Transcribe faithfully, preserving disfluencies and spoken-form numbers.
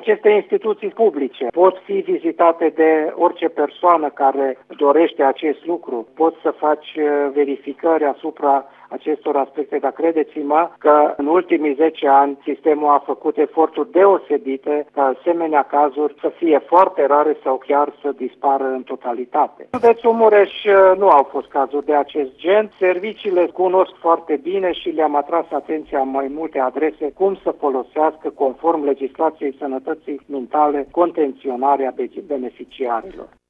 Aceste instituții publice pot fi vizitate de orice persoană care dorește acest lucru. Poți să faci verificări asupra acestor aspecte, dar credeți-mă că în ultimii zece ani sistemul a făcut eforturi deosebite ca asemenea cazuri să fie foarte rare sau chiar să dispară în totalitate. În județul Mureș nu au fost cazuri de acest gen. Serviciile cunosc foarte bine și le-am atras atenția în mai multe adrese cum să folosească, conform legislației sănătății mentale, contenționarea beneficiarilor.